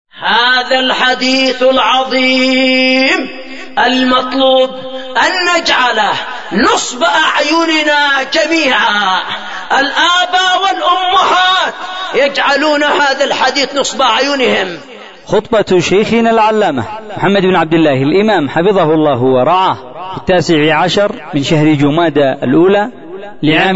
هذا الحديث العظيم المطلوب أن نجعله نصب أعيننا جميعا. الآباء والأمهات يجعلون هذا الحديث نصب أعينهم. خطبة شيخنا العلامة محمد بن عبد الله الإمام حفظه الله ورعاه في 19 من شهر جمادى الأولى لعام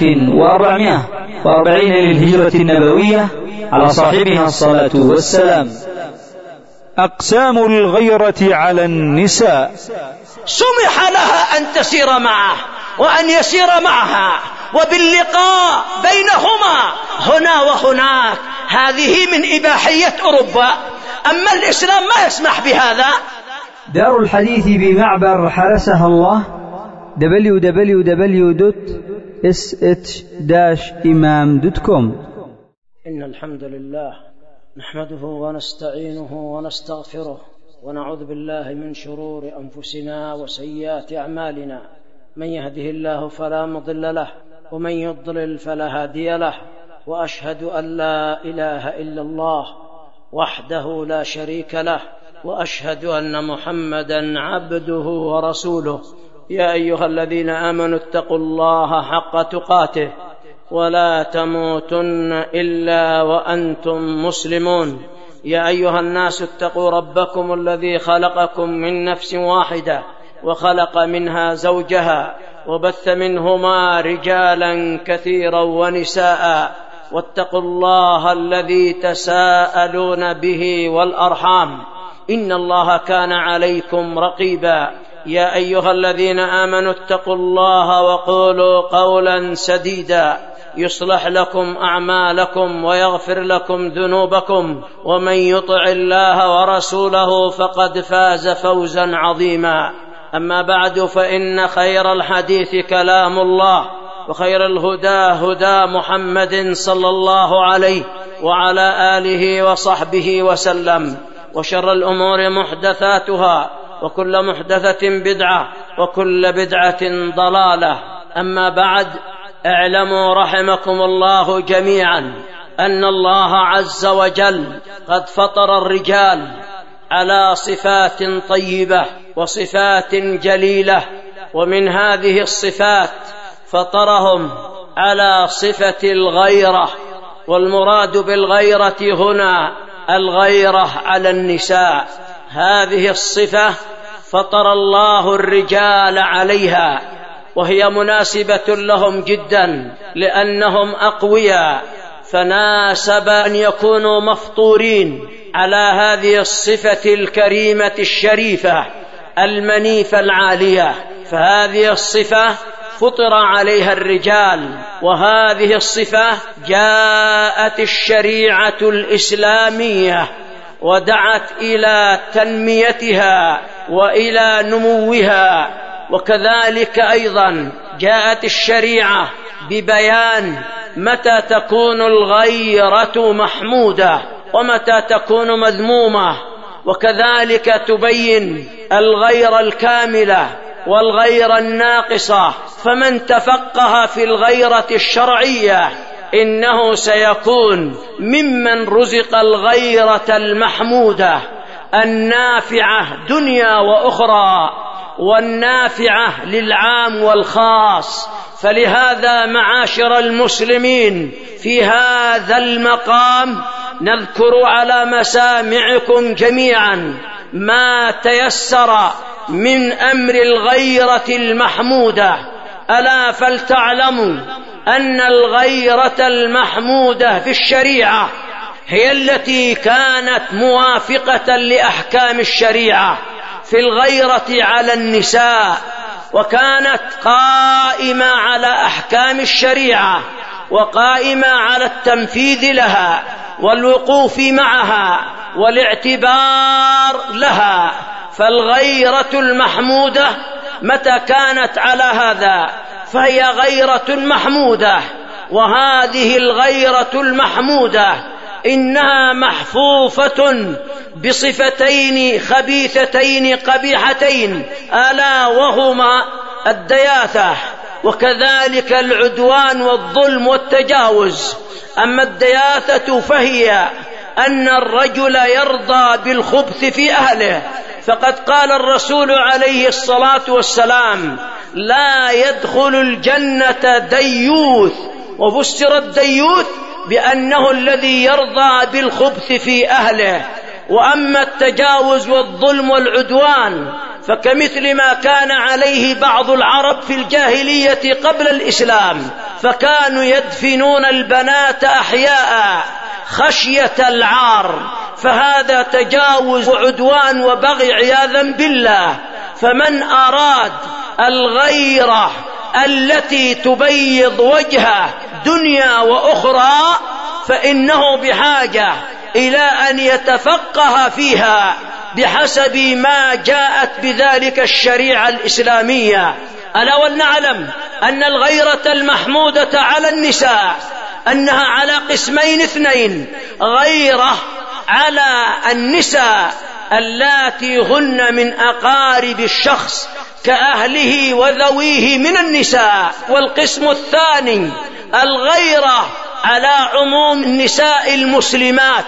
1440 للهجرة النبوية على صاحبها الصلاة والسلام. أقسام الغيرة على النساء. سمح لها أن تسير معه وأن يسير معها وباللقاء بينهما هنا وهناك، هذه من إباحية أوروبا، أما الإسلام ما يسمح بهذا. دار الحديث بمعبر حرسها الله www.sh-imam.com. إن الحمد لله نحمده ونستعينه ونستغفره ونعوذ بالله من شرور أنفسنا وسيئات أعمالنا، من يهده الله فلا مضل له ومن يضلل فلا هادي له، وأشهد أن لا إله إلا الله وحده لا شريك له، وأشهد أن محمدا عبده ورسوله. يا أيها الذين آمنوا اتقوا الله حق تقاته ولا تموتن إلا وأنتم مسلمون. يا أيها الناس اتقوا ربكم الذي خلقكم من نفس واحدة وخلق منها زوجها وبث منهما رجالا كثيرا ونساء، واتقوا الله الذي تساءلون به والأرحام، إن الله كان عليكم رقيبا. يا أيها الذين آمنوا اتقوا الله وقولوا قولا سديدا يصلح لكم أعمالكم ويغفر لكم ذنوبكم، ومن يطع الله ورسوله فقد فاز فوزا عظيما. أما بعد، فإن خير الحديث كلام الله، وخير الهدى هدى محمد صلى الله عليه وعلى آله وصحبه وسلم، وشر الأمور محدثاتها، وكل محدثة بدعة، وكل بدعة ضلالة. أما بعد، اعلموا رحمكم الله جميعا أن الله عز وجل قد فطر الرجال على صفات طيبة وصفات جليلة، ومن هذه الصفات فطرهم على صفة الغيرة، والمراد بالغيرة هنا الغيرة على النساء. هذه الصفة فطر الله الرجال عليها، وهي مناسبة لهم جدا لأنهم أقوياء، فناسب أن يكونوا مفطورين على هذه الصفة الكريمة الشريفة المنيفة العالية. فهذه الصفة فطر عليها الرجال، وهذه الصفة جاءت الشريعة الإسلامية ودعت إلى تنميتها وإلى نموها. وكذلك أيضا جاءت الشريعة ببيان متى تكون الغيرة محمودة ومتى تكون مذمومة، وكذلك تبين الغيرة الكاملة والغيرة الناقصة. فمن تفقه في الغيرة الشرعية إنه سيكون ممن رزق الغيرة المحمودة النافعة دنيا وأخرى، والنافعة للعام والخاص. فلهذا معاشر المسلمين في هذا المقام نذكر على مسامعكم جميعا ما تيسر من أمر الغيرة المحمودة. ألا فلتعلموا أن الغيرة المحمودة في الشريعة هي التي كانت موافقة لأحكام الشريعة في الغيرة على النساء، وكانت قائمة على أحكام الشريعة وقائمة على التنفيذ لها والوقوف معها والاعتبار لها. فالغيرة المحمودة متى كانت على هذا فهي غيرة محمودة، وهذه الغيرة المحمودة إنها محفوفة بصفتين خبيثتين قبيحتين، ألا وهما الدياثة وكذلك العدوان والظلم والتجاوز. أما الدياثة فهي أن الرجل يرضى بالخبث في أهله، فقد قال الرسول عليه الصلاة والسلام: لا يدخل الجنة ديوث. وفسر الديوث بأنه الذي يرضى بالخبث في أهله. وأما التجاوز والظلم والعدوان فكمثل ما كان عليه بعض العرب في الجاهلية قبل الإسلام، فكانوا يدفنون البنات أحياء خشية العار، فهذا تجاوز وعدوان وبغي عياذا بالله. فمن أراد الغيرة التي تبيض وجهه دنيا وأخرى فإنه بحاجة إلى أن يتفقه فيها بحسب ما جاءت بذلك الشريعة الإسلامية. ألا ولنعلم أن الغيرة المحمودة على النساء أنها على قسمين اثنين: غيرة على النساء اللاتي هن من أقارب الشخص كأهله وذويه من النساء، والقسم الثاني الغيرة على عموم النساء المسلمات،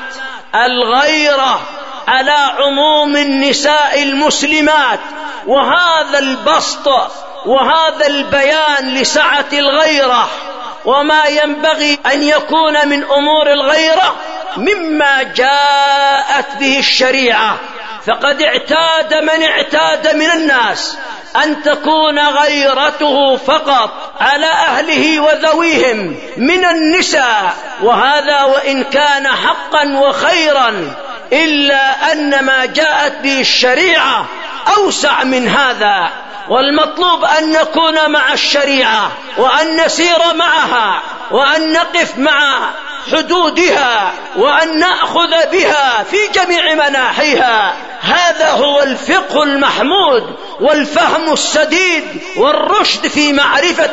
الغيرة على عموم النساء المسلمات. وهذا البسط وهذا البيان لسعة الغيرة وما ينبغي أن يكون من أمور الغيرة مما جاءت به الشريعة. فقد اعتاد من اعتاد من الناس أن تكون غيرته فقط على أهله وذويهم من النساء، وهذا وإن كان حقا وخيرا إلا أن ما جاءت به الشريعة أوسع من هذا. والمطلوب أن نكون مع الشريعة وأن نسير معها وأن نقف مع حدودها وأن نأخذ بها في جميع مناحيها. هذا هو الفقه المحمود والفهم السديد والرشد في معرفة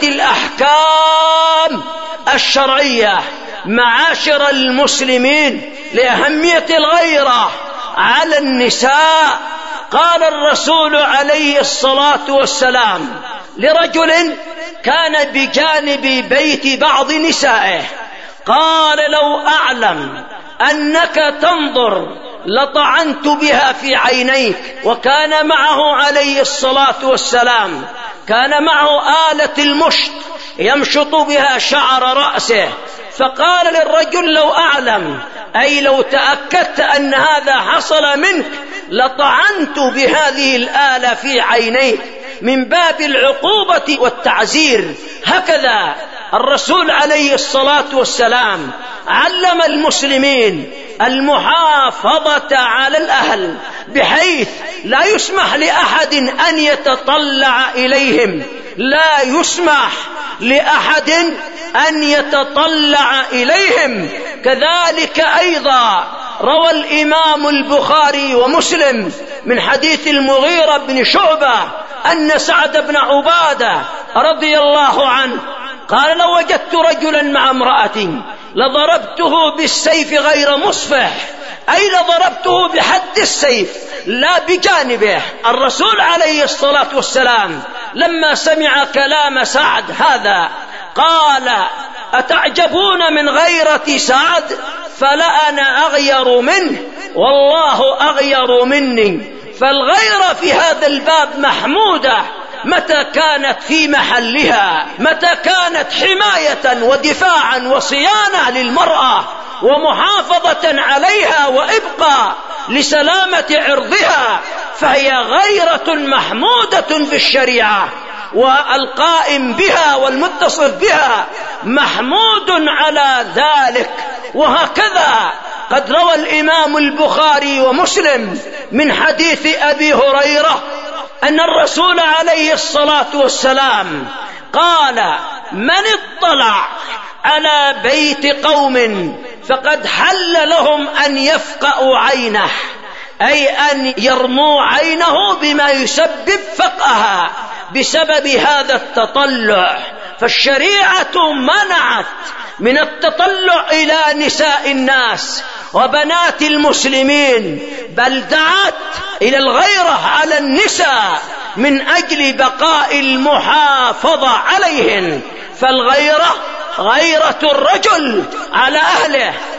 الأحكام الشرعية. معاشر المسلمين، لأهمية الغيرة على النساء قال الرسول عليه الصلاة والسلام لرجل كان بجانب بيت بعض نسائه: قال لو أعلم أنك تنظر لطعنت بها في عينيك. وكان معه عليه الصلاة والسلام كان معه آلة المشط يمشط بها شعر رأسه، فقال للرجل: لو أعلم، أي لو تأكدت أن هذا حصل منك لطعنت بهذه الآلة في عينيك، من باب العقوبة والتعزير. هكذا الرسول عليه الصلاة والسلام علم المسلمين المحافظة على الأهل، بحيث لا يسمح لأحد أن يتطلع إليهم، لا يسمح لأحد أن يتطلع إليهم. كذلك أيضا روى الإمام البخاري ومسلم من حديث المغيرة بن شعبة أن سعد بن عبادة رضي الله عنه قال: لو وجدت رجلا مع امرأة لضربته بالسيف غير مصفح، أي لضربته بحد السيف لا بجانبه. الرسول عليه الصلاة والسلام لما سمع كلام سعد هذا قال: أتعجبون من غيرة سعد؟ فلا أنا أغير منه والله أغير مني. فالغيرة في هذا الباب محمودة متى كانت في محلها، متى كانت حماية ودفاعا وصيانة للمرأة ومحافظة عليها وإبقاء لسلامة عرضها، فهي غيرة محمودة في الشريعة، والقائم بها والمتصف بها محمود على ذلك. وهكذا قد روى الإمام البخاري ومسلم من حديث أبي هريرة أن الرسول عليه الصلاة والسلام قال: من اطلع على بيت قوم فقد حل لهم أن يفقأوا عينه، أي أن يرموا عينه بما يسبب فقأها بسبب هذا التطلع. فالشريعة منعت من التطلع إلى نساء الناس وبنات المسلمين، بل دعت إلى الغيرة على النساء من أجل بقاء المحافظة عليهن. فالغيرة غيرة الرجل على أهله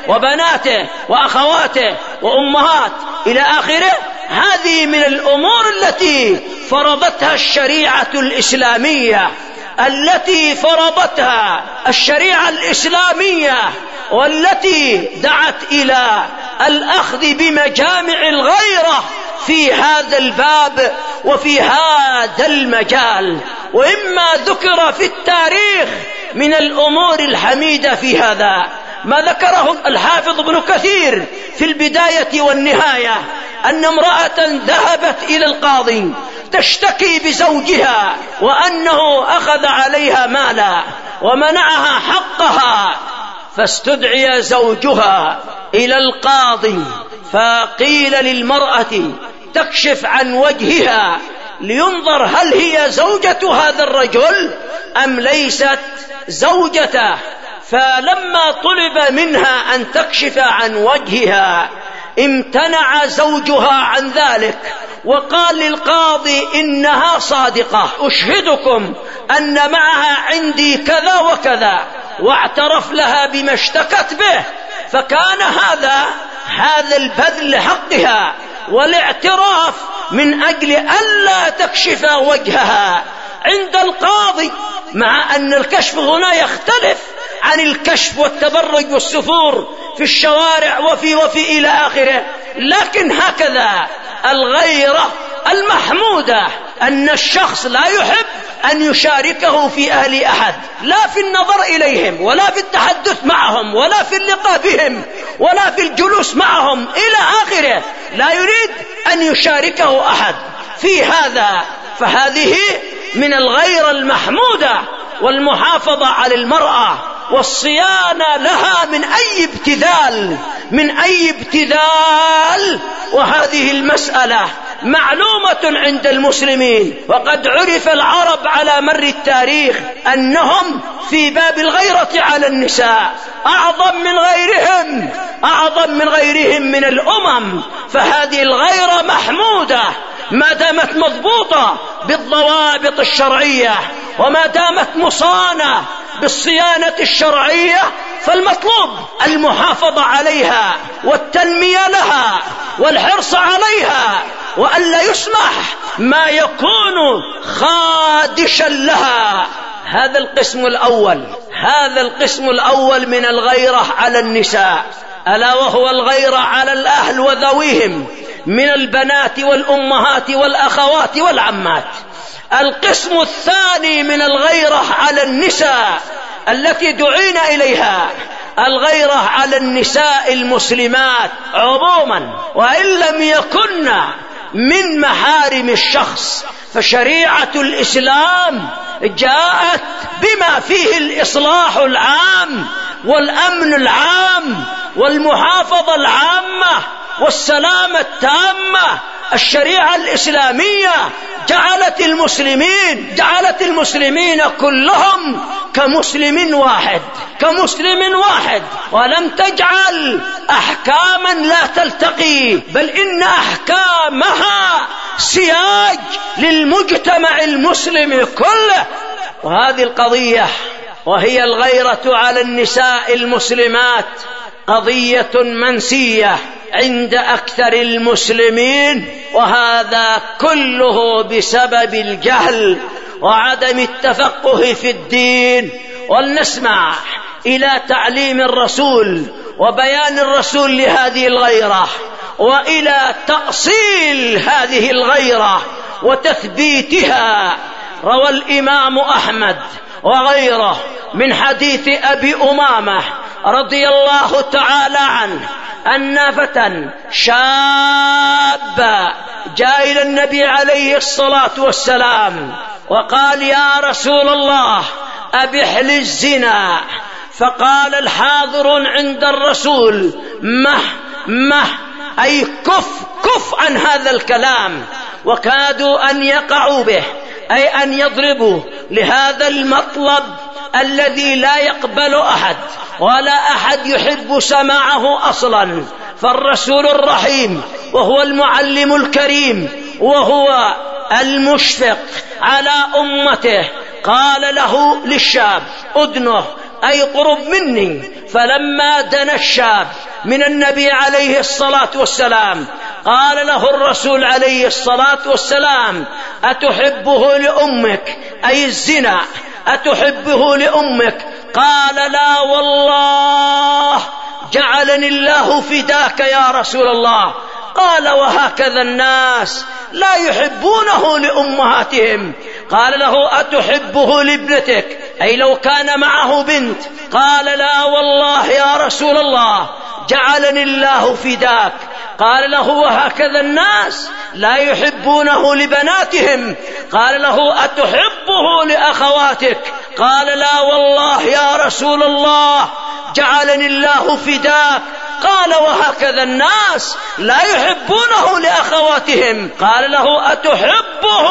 وبناته وأخواته وأمهات إلى آخره. هذه من الأمور التي فرضتها الشريعة الإسلامية، التي فرضتها الشريعة الإسلامية، والتي دعت إلى الأخذ بمجامع الغيرة في هذا الباب وفي هذا المجال. وإما ذكر في التاريخ من الأمور الحميدة في هذا ما ذكره الحافظ ابن كثير في البداية والنهاية، أن امرأة ذهبت إلى القاضي تشتكي بزوجها وأنه أخذ عليها مالا ومنعها حقها، فاستدعي زوجها إلى القاضي فقيل للمرأة تكشف عن وجهها لينظر هل هي زوجة هذا الرجل أم ليست زوجته. فلما طلب منها أن تكشف عن وجهها امتنع زوجها عن ذلك، وقال للقاضي إنها صادقة، أشهدكم أن معها عندي كذا وكذا، واعترف لها بما اشتكت به. فكان هذا البذل لحقها والاعتراف من أجل ألا تكشف وجهها عند القاضي، مع أن الكشف هنا يختلف عن الكشف والتبرج والسفور في الشوارع وفي إلى آخره. لكن هكذا الغيرة المحمودة أن الشخص لا يحب أن يشاركه في أهل أحد، لا في النظر إليهم ولا في التحدث معهم ولا في اللقاء بهم ولا في الجلوس معهم إلى آخره، لا يريد أن يشاركه أحد في هذا. فهذه من الغيرة المحمودة والمحافظة على المرأة والصيانة لها من أي ابتذال. وهذه المسألة معلومة عند المسلمين، وقد عرف العرب على مر التاريخ أنهم في باب الغيرة على النساء أعظم من غيرهم من الأمم. فهذه الغيرة محمودة ما دامت مضبوطة بالضوابط الشرعية، وما دامت مصانة بالصيانة الشرعية، فالمطلوب المحافظة عليها والتنمية لها والحرص عليها، وألا يسمح ما يكون خادشا لها. هذا القسم الأول من الغيرة على النساء، ألا وهو الغيرة على الأهل وذويهم من البنات والأمهات والأخوات والعمات. القسم الثاني من الغيرة على النساء التي دعينا إليها الغيرة على النساء المسلمات عموما، وإن لم يكن من محارم الشخص، فشريعة الإسلام جاءت بما فيه الإصلاح العام والأمن العام والمحافظة العامة والسلامة التامة. الشريعة الإسلامية جعلت المسلمين كلهم كمسلم واحد، ولم تجعل أحكاما لا تلتقي، بل إن أحكامها سياج للمجتمع المسلم كله. وهذه القضية وهي الغيرة على النساء المسلمات قضية منسية عند أكثر المسلمين، وهذا كله بسبب الجهل وعدم التفقه في الدين. ولنسمع إلى تعليم الرسول وبيان الرسول لهذه الغيرة، وإلى تأصيل هذه الغيرة وتثبيتها. روى الإمام أحمد وغيره من حديث أبي أمامة رضي الله تعالى عنه أن فتى شاب جاء إلى النبي عليه الصلاة والسلام وقال: يا رسول الله، أبح لي الزنا. فقال الحاضر عند الرسول: مه أي كف عن هذا الكلام. وكادوا أن يقعوا به، أي أن يضربوا لهذا المطلب الذي لا يقبل أحد ولا أحد يحب سماعه أصلا. فالرسول الرحيم وهو المعلم الكريم وهو المشفق على أمته قال له للشاب: أدنه أي قرب مني. فلما دنا الشاب من النبي عليه الصلاة والسلام قال له الرسول عليه الصلاة والسلام: أتحبه لأمك؟ أي الزنا، أتحبه لأمك؟ قال: لا والله، جعلني الله فداك يا رسول الله. قال: وهكذا الناس لا يحبونه لأمهاتهم. قال له: أتحبه لابنتك؟ أي لو كان معه بنت. قال: لا والله يا رسول الله، جعلني الله فداك. قال له: وهكذا الناس لا يحبونه لبناتهم. قال له: أتحبه لأخواتك؟ قال: لا والله يا رسول الله، جعلني الله فداك. قال: وهكذا الناس لا يحبونه لأخواتهم. قال له: أتحبه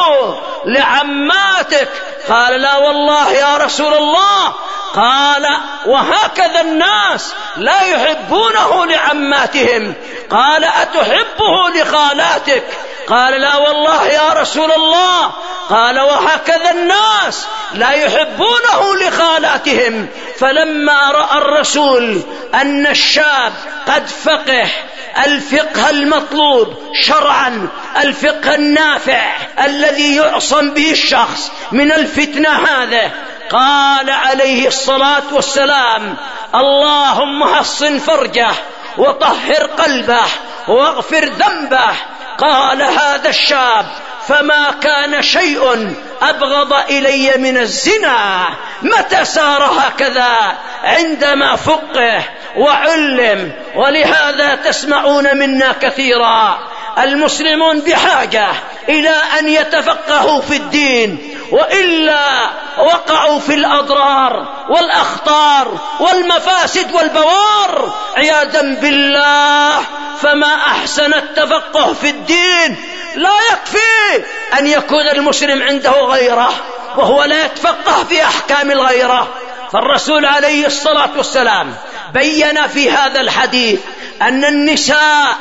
لعماتك؟ قال: لا والله يا رسول الله. قال: وهكذا الناس لا يحبونه لعماتهم. قال: أتحبه لخالاتك؟ قال: لا والله يا رسول الله. قال: وهكذا الناس لا يحبونه لخالاتهم. فلما رأى الرسول أن الشاب قد فقه الفقه المطلوب شرعا، الفقه النافع الذي يعصم به الشخص من الفتنة هذا، قال عليه الصلاة والسلام: اللهم حصن فرجه وطهر قلبه واغفر ذنبه. قال هذا الشاب: فما كان شيء أبغض إلي من الزنا. متى صار هكذا؟ عندما فقه وعلم. ولهذا تسمعون منا كثيرا المسلمون بحاجة إلى أن يتفقهوا في الدين، وإلا وقعوا في الأضرار والأخطار والمفاسد والبوار عياذا بالله. فما أحسن التفقه في الدين. لا يكفي أن يكون المسلم عنده غيرة وهو لا يتفقه في أحكام الغيرة. فالرسول عليه الصلاة والسلام بين في هذا الحديث أن النساء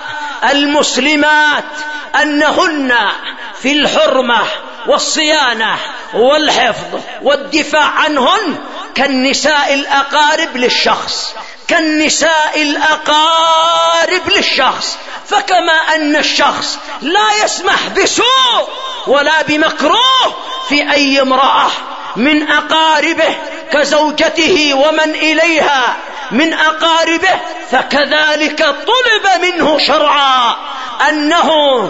المسلمات أنهن في الحرمة والصيانة والحفظ والدفاع عنهن كالنساء الأقارب للشخص، كالنساء الأقارب للشخص. فكما أن الشخص لا يسمح بسوء ولا بمكروه في أي امرأة من أقاربه كزوجته ومن إليها من أقاربه، فكذلك طلب منه شرعا أنه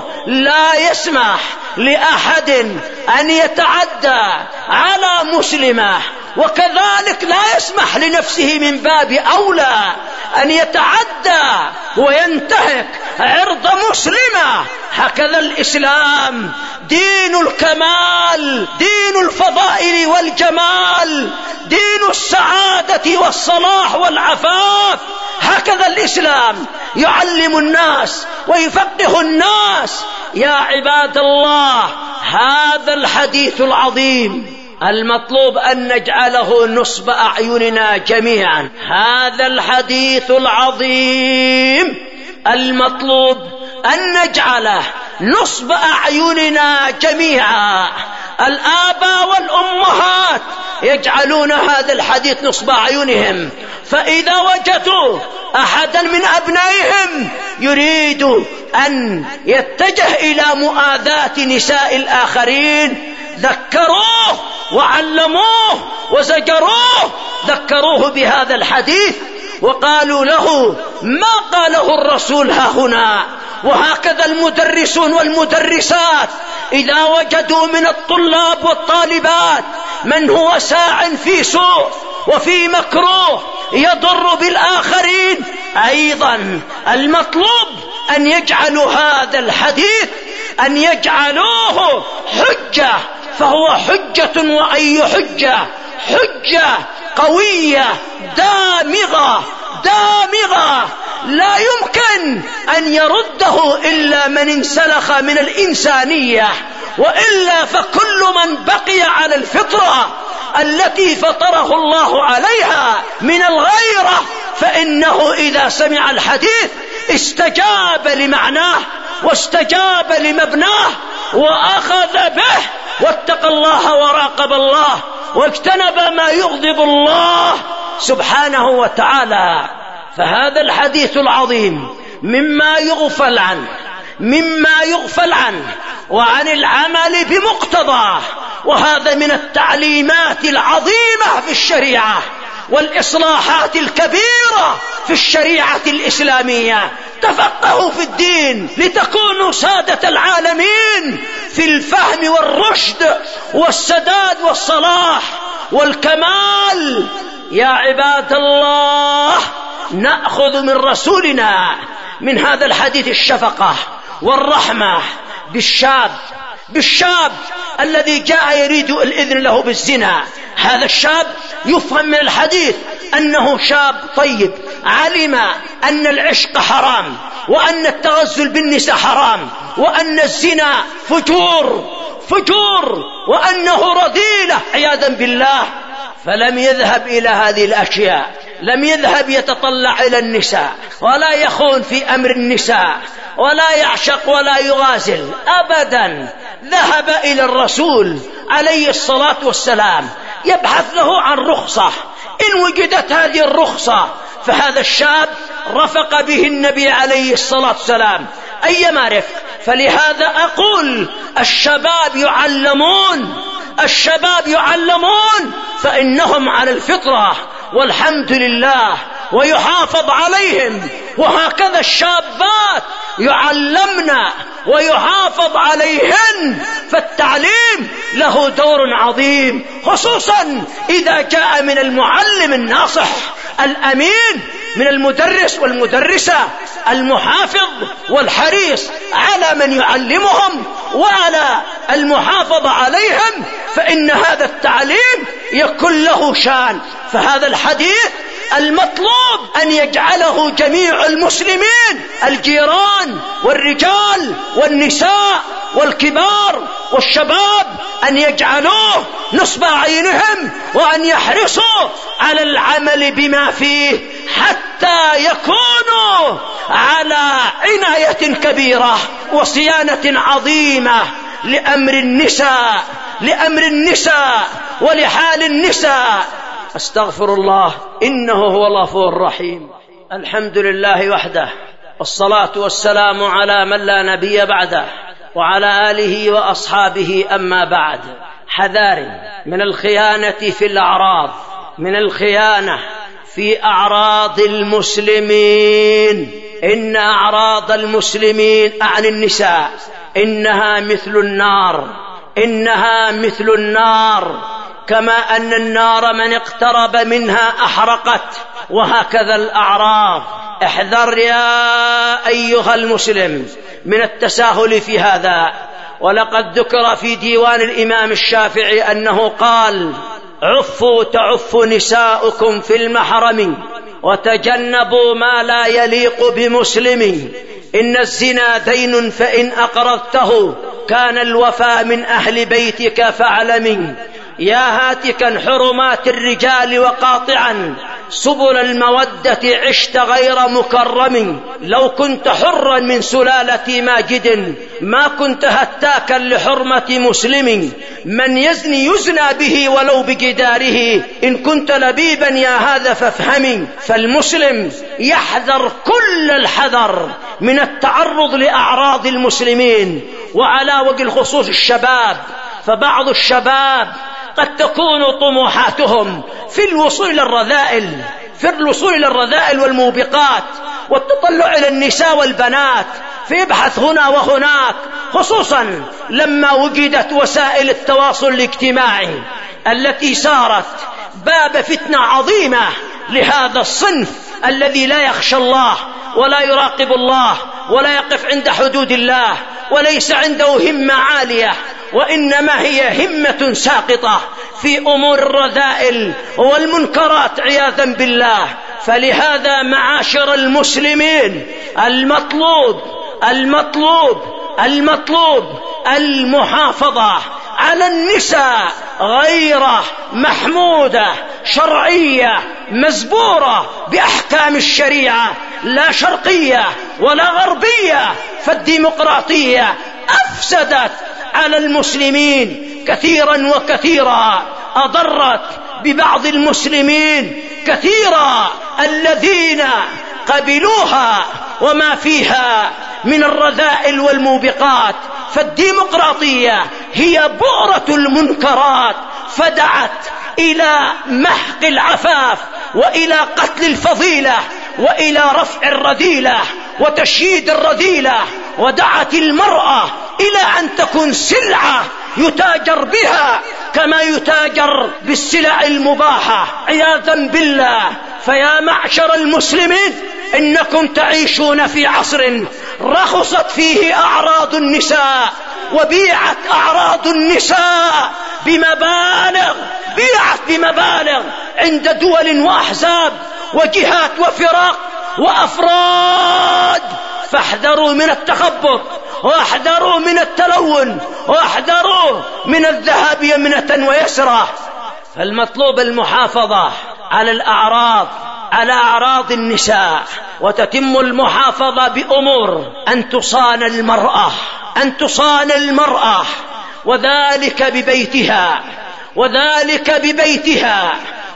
لا يسمح لأحد أن يتعدى على مسلمة، وكذلك لا يسمح لنفسه من باب أولى أن يتعدى وينتهك عرض مسلمة. هكذا الإسلام دين الكمال، دين الفضائل والجمال، دين السعادة والصلاح والعفاف. هكذا الإسلام يعلم الناس ويفقه الناس. يا عباد الله، هذا الحديث العظيم المطلوب أن نجعله نصب أعيننا جميعا. هذا الحديث العظيم المطلوب أن نجعله نصب أعيننا جميعا. الآباء والأمهات يجعلون هذا الحديث نصب أعينهم، فإذا وجدوا أحدا من أبنائهم يريد أن يتجه إلى مؤاذاة نساء الآخرين ذكروه وعلموه وزجروه، ذكروه بهذا الحديث وقالوا له ما قاله الرسول ها هنا. وهكذا المدرسون والمدرسات إذا وجدوا من الطلاب والطالبات من هو ساع في سوء وفي مكروه يضر بالآخرين، أيضا المطلوب أن يجعلوا هذا الحديث أن يجعلوه حجة، فهو حجة. وأي حجة؟ حجة قوية دامغة لا يمكن أن يرده إلا من انسلخ من الإنسانية، وإلا فكل من بقي على الفطرة التي فطره الله عليها من الغيرة فإنه إذا سمع الحديث استجاب لمعناه واستجاب لمبناه وأخذ به واتقى الله وراقب الله واجتنب ما يغضب الله سبحانه وتعالى. فهذا الحديث العظيم مما يغفل عنه وعن العمل بمقتضاه، وهذا من التعليمات العظيمة في الشريعة والإصلاحات الكبيرة في الشريعة الإسلامية. تفقهوا في الدين لتكونوا سادة العالمين في الفهم والرشد والسداد والصلاح والكمال. يا عباد الله، نأخذ من رسولنا من هذا الحديث الشفقة والرحمة بالشاب الذي جاء يريد الإذن له بالزنا. هذا الشاب يفهم من الحديث أنه شاب طيب، علم أن العشق حرام، وأن التغزل بالنساء حرام، وأن الزنا فجور وأنه رذيلة عياذا بالله. فلم يذهب إلى هذه الأشياء، لم يذهب يتطلع إلى النساء ولا يخون في أمر النساء ولا يعشق ولا يغازل أبدا. ذهب إلى الرسول عليه الصلاة والسلام يبحث له عن رخصة. إن وجدت هذه الرخصة فهذا الشاب رفق به النبي عليه الصلاة والسلام أيما رفق. فلهذا أقول الشباب يعلمون فإنهم على الفطرة والحمد لله ويحافظ عليهم، وهكذا الشابات يعلمن ويحافظ عليهن. فالتعليم له دور عظيم، خصوصا إذا جاء من المعلم الناصح الأمين، من المدرس والمدرسة المحافظ والحريص على من يعلمهم وعلى المحافظة عليهم، فإن هذا التعليم يكون له شان. فهذا الحديث المطلوب أن يجعله جميع المسلمين، الجيران والرجال والنساء والكبار والشباب، أن يجعلوه نصب عينهم وأن يحرصوا على العمل بما فيه حتى يكونوا على عناية كبيرة وصيانة عظيمة لأمر النساء ولحال النساء. أستغفر الله إنه هو الغفور الرحيم. الحمد لله وحده، والصلاة والسلام على من لا نبي بعده وعلى آله وأصحابه. أما بعد، حذار من الخيانة في الأعراض، من الخيانة في أعراض المسلمين. إن أعراض المسلمين عن النساء إنها مثل النار، كما أن النار من اقترب منها أحرقت، وهكذا الأعراض. احذر يا أيها المسلم من التساهل في هذا. ولقد ذكر في ديوان الإمام الشافعي أنه قال: عفوا تعف نساؤكم في المحرم وتجنبوا ما لا يليق بمسلم. إن الزنا دين فإن أقرضته كان الوفاء من أهل بيتك فاعلم. يا هاتكا حرمات الرجال وقاطعا سبل المودة عشت غير مكرم. لو كنت حرا من سلالة ماجد ما كنت هتاكا لحرمة مسلم. من يزني يزنى به ولو بجداره، إن كنت لبيبا يا هذا فافهم. فالمسلم يحذر كل الحذر من التعرض لأعراض المسلمين، وعلى وجه الخصوص الشباب. فبعض الشباب قد تكون طموحاتهم في الوصول إلى الرذائل والموبقات والتطلع إلى النساء والبنات، فيبحث هنا وهناك، خصوصا لما وجدت وسائل التواصل الاجتماعي التي صارت باب فتنة عظيمة لهذا الصنف الذي لا يخشى الله ولا يراقب الله ولا يقف عند حدود الله، وليس عنده همة عالية، وإنما هي همة ساقطة في أمور الرذائل والمنكرات عياذا بالله. فلهذا معاشر المسلمين المطلوب المحافظة على النساء غير محمودة، شرعية مزبورة بأحكام الشريعة، لا شرقية ولا غربية. فالديمقراطية أفسدت على المسلمين كثيرا وكثيرا، أضرت ببعض المسلمين الكثيرة الذين قبلوها وما فيها من الرذائل والموبقات. فالديمقراطية هي بؤرة المنكرات، فدعت إلى محق العفاف وإلى قتل الفضيلة وإلى رفع الرذيلة وتشييد الرذيلة، ودعت المرأة إلى أن تكون سلعة يتاجر بها كما يتاجر بالسلع المباحة عياذا بالله. فيا معشر المسلمين، إنكم تعيشون في عصر رخصت فيه أعراض النساء، وبيعت أعراض النساء بمبالغ، بيعت بمبالغ عند دول وأحزاب وجهات وفرق وأفراد. فاحذروا من التخبط، واحذروا من التلون، واحذروا من الذهاب يمنة ويسرى. فالمطلوب المحافظة على الأعراض، على أعراض النساء، وتتم المحافظة بأمور: أن تصان المرأة، أن تصان المرأة، وذلك ببيتها، وذلك ببيتها،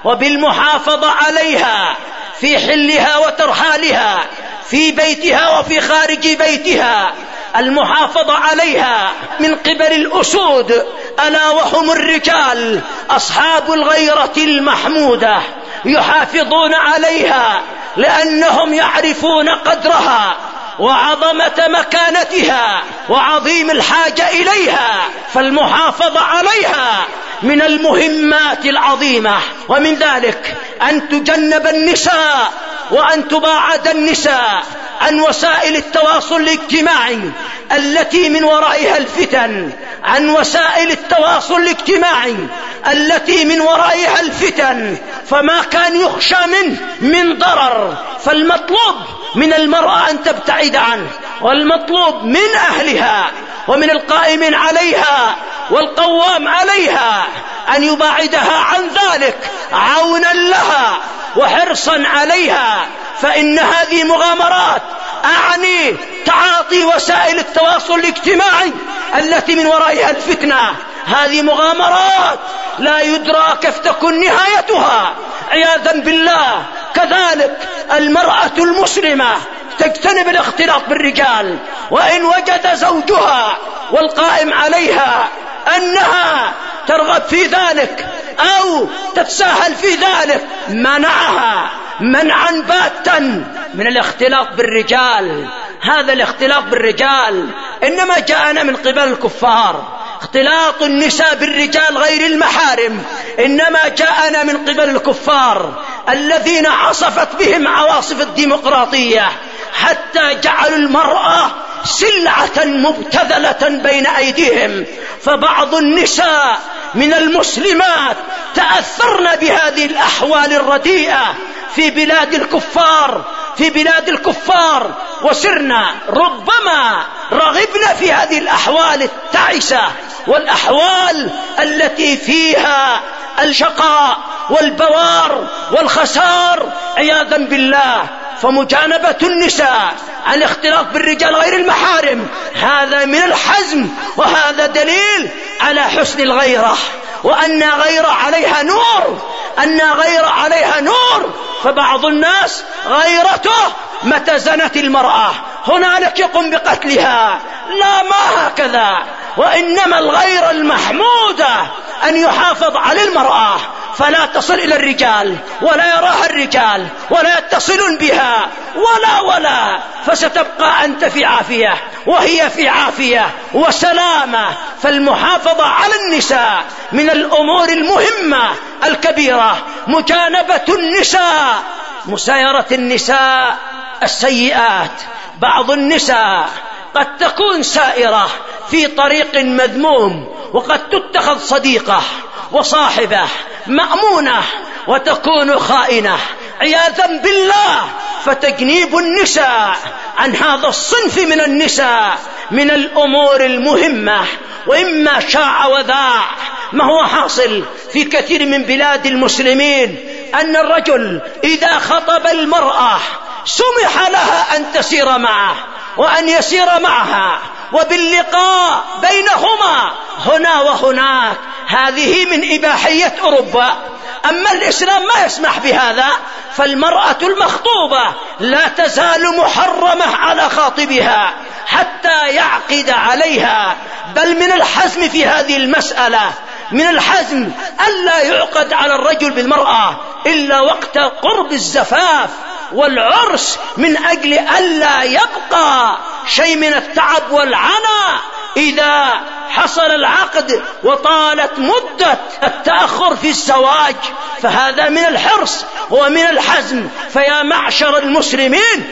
وبالمحافظة عليها في حلها وترحالها، في بيتها وفي خارج بيتها. المحافظة عليها من قبل الأسود، ألا وهم الرجال أصحاب الغيرة المحمودة، يحافظون عليها لأنهم يعرفون قدرها وعظمة مكانتها وعظيم الحاجة إليها. فالمحافظة عليها من المهمات العظيمة. ومن ذلك أن تجنب النساء وأن تباعد النساء عن وسائل التواصل الاجتماعي التي من ورائها الفتن، عن وسائل التواصل الاجتماعي التي من ورائها الفتن، فما كان يخشى منه من ضرر. فالمطلوب من المرأة أن تبتعد عنه، والمطلوب من أهلها ومن القائمين عليها والقوام عليها أن يباعدها عن ذلك عونا لها وحرصا عليها. فإن هذه مغامرات، أعني تعاطي وسائل التواصل الاجتماعي التي من ورائها الفتنة، هذه مغامرات لا يدرى كيف تكون نهايتها عياذا بالله. كذلك المرأة المسلمة تجتنب الاختلاط بالرجال، وإن وجد زوجها والقائم عليها أنها ترغب في ذلك أو تتساهل في ذلك، منعها منعا باتا من الاختلاط بالرجال. هذا الاختلاط بالرجال إنما جاءنا من قبل الكفار. اختلاط النساء بالرجال غير المحارم إنما جاءنا من قبل الكفار الذين عصفت بهم عواصف الديمقراطية، حتى جعلوا المرأة سلعة مبتذلة بين أيديهم. فبعض النساء من المسلمات تأثرن بهذه الأحوال الرديئة في بلاد الكفار، في بلاد الكفار، وسرنا ربما رغبنا في هذه الأحوال التعسة والأحوال التي فيها الشقاء والبوار والخسار عياذا بالله. فمجانبة النساء عن الاختلاط بالرجال غير المحارم هذا من الحزم، وهذا دليل على حسن الغيرة، وأن غيرة عليها نور، أن غيرة عليها نور. فبعض الناس غيرته متى زنت المرأة هنالك يقوم بقتلها، لا، ما هكذا. وإنما الغيرة المحمودة أن يحافظ على المرأة فلا تصل إلى الرجال ولا يراها الرجال ولا يتصلون بها ولا فستبقى أنت في عافية وهي في عافية وسلامة. فالمحافظة على النساء من الأمور المهمة الكبيرة. مجانبة النساء، مسايرة النساء السيئات. بعض النساء قد تكون سائرة في طريق مذموم، وقد تتخذ صديقة وصاحبة مأمونة وتكون خائنة عياذا بالله. فتجنيب النساء عن هذا الصنف من النساء من الأمور المهمة. وإما شاع وذاع ما هو حاصل في كثير من بلاد المسلمين أن الرجل إذا خطب المرأة سمح لها أن تسير معه وأن يسير معها، وباللقاء بينهما هنا وهناك. هذه من إباحية أوروبا. أما الإسلام ما يسمح بهذا، فالمرأة المخطوبة لا تزال محرمة على خاطبها حتى يعقد عليها. بل من الحزم في هذه المسألة، من الحزم ألا يعقد على الرجل بالمرأة إلا وقت قرب الزفاف والعرس، من أجل ألا يبقى شيء من التعب والعناء إذا حصل العقد وطالت مدة التأخر في الزواج. فهذا من الحرص ومن الحزم. فيا معشر المسلمين،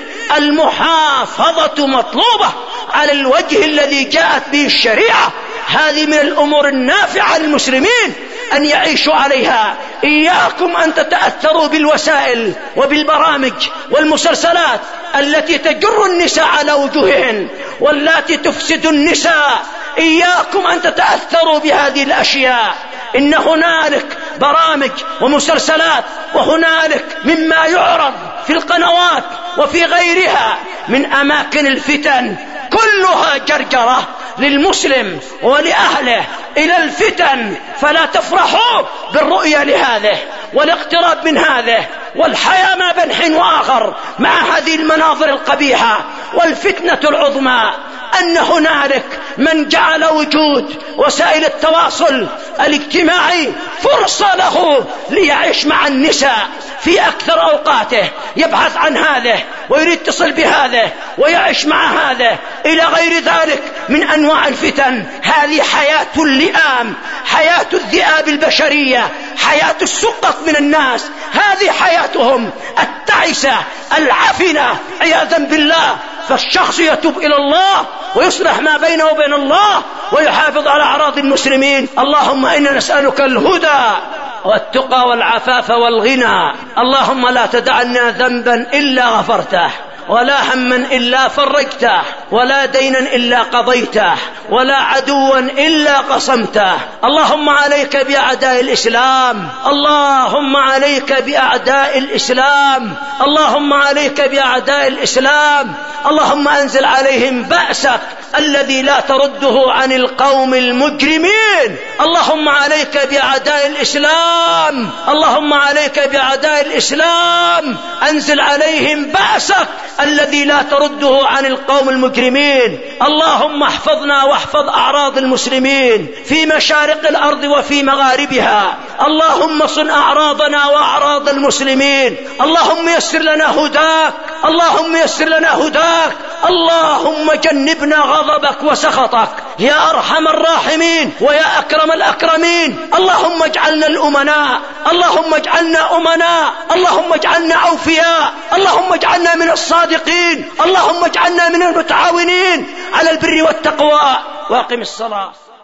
المحافظة مطلوبة على الوجه الذي جاءت به الشريعة. هذه من الأمور النافعة للمسلمين أن يعيشوا عليها. إياكم أن تتأثروا بالوسائل وبالبرامج والمسلسلات التي تجر النساء على وجوههن والتي تفسد النساء. إياكم أن تتأثروا بهذه الأشياء. إن هنالك برامج ومسلسلات وهنالك مما يعرض في القنوات وفي غيرها من أماكن الفتن، كلها جرجرة للمسلم ولأهله إلى الفتن. فلا تفرحوا بالرؤية لهذه والاقتراب من هذه والحياة ما بين حين وآخر مع هذه المناظر القبيحة. والفتنة العظمى أن هنالك من جعل وجود وسائل التواصل الاجتماعي فرصة له ليعيش مع النساء في أكثر أوقاته، يبحث عن هذا ويريد يتصل بهذا ويعيش مع هذا إلى غير ذلك من أنواع الفتن. هذه حياة اللئام، حياة الذئاب البشرية، حياة السقط من الناس. هذه حياتهم التعسة العفنة عياذا بالله. فالشخص يتوب إلى الله ويصلح ما بينه وبين الله ويحافظ على أعراض المسلمين. اللهم إنا نسألك الهدى والتقى والعفاف والغنى. اللهم لا تدع لنا ذنبا إلا غفرته، ولا هما إلا فرجته، ولا دينا إلا قضيته، ولا عدوا إلا قصمته. اللهم عليك بأعداء الإسلام، اللهم عليك بأعداء الإسلام، اللهم عليك بأعداء الإسلام. اللهم أنزل عليهم بأسك الذي لا ترده عن القوم المجرمين. اللهم عليك بأعداء الإسلام، اللهم عليك بأعداء الإسلام. أنزل عليهم بأسك الذي لا ترده عن القوم المجرمين. اللهم احفظنا واحفظ أعراض المسلمين في مشارق الأرض وفي مغاربها. اللهم صن أعراضنا وأعراض المسلمين. اللهم يسر لنا هداك، اللهم يسر لنا هداك. اللهم جنبنا غضبك وسخطك يا أرحم الراحمين ويا أكرم الأكرمين. اللهم اجعلنا الأمناء، اللهم اجعلنا أمناء، اللهم اجعلنا أوفياء، اللهم اجعلنا من الصادقين، اللهم اجعلنا من المتعاونين على البر والتقوى. واقم الصلاة.